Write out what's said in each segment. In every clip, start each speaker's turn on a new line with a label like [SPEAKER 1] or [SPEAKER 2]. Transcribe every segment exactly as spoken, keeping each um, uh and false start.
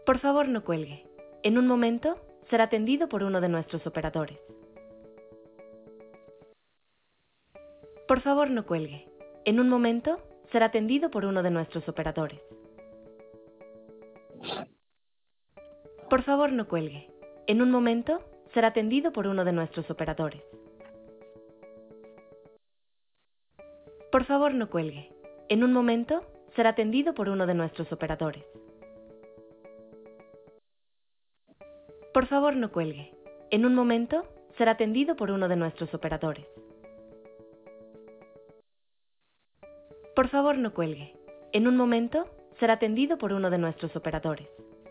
[SPEAKER 1] Por favor, no cuelgue. En un momento, será atendido por uno de nuestros operadores. Por favor, no cuelgue. En un momento, será atendido por uno de nuestros operadores. Por favor, no cuelgue. En un momento, será atendido por uno de nuestros operadores. Por favor, no cuelgue. En un momento, será atendido por uno de nuestros operadores. Por favor, no cuelgue. En un momento, será atendido por uno de nuestros operadores. Por favor, no cuelgue. En un momento, será atendido por uno de nuestros operadores.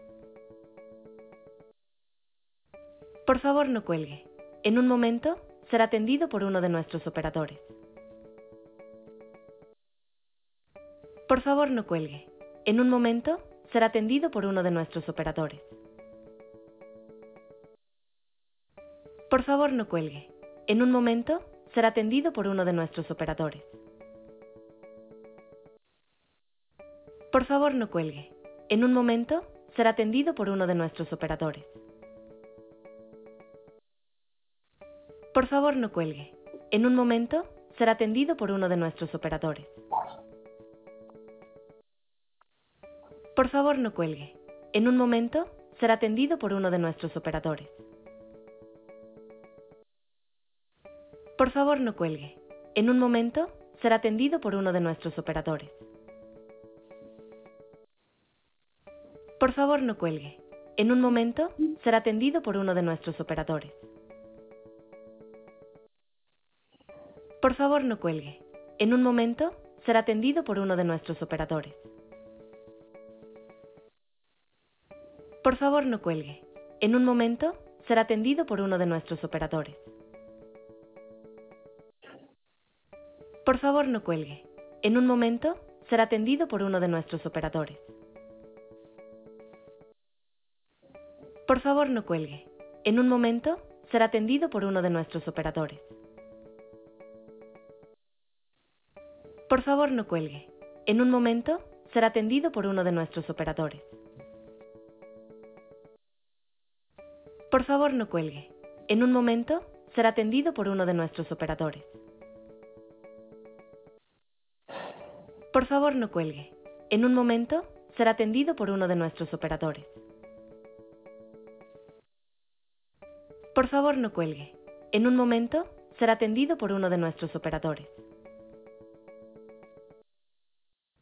[SPEAKER 1] Por favor, no cuelgue. En un momento, será atendido por uno de nuestros operadores. Por favor, no cuelgue. En un momento, será atendido por uno de nuestros operadores. Por favor, no cuelgue. En un momento, será atendido por uno de nuestros operadores. Por favor, no cuelgue. En un momento, será atendido por uno de nuestros operadores. Por favor, no cuelgue. En un momento, será atendido por uno de nuestros operadores. Por favor, no cuelgue. En un momento, será atendido por uno de nuestros operadores. Por favor, no cuelgue. En un momento, será atendido por uno de nuestros operadores. Por favor, no cuelgue. En un momento, será atendido por uno de nuestros operadores. Por favor, no cuelgue. En un momento, será atendido por uno de nuestros operadores. Por favor, no cuelgue. En un momento, será atendido por uno de nuestros operadores. Por favor, no cuelgue. En un momento, será atendido por uno de nuestros operadores. Por favor, no cuelgue. En un momento, será atendido por uno de nuestros operadores. Por favor, no cuelgue. En un momento, será atendido por uno de nuestros operadores. Por favor, no cuelgue. En un momento, será atendido por uno de nuestros operadores. Por favor, no cuelgue. En un momento, será atendido por uno de nuestros operadores. Por favor, no cuelgue. En un momento, será atendido por uno de nuestros operadores.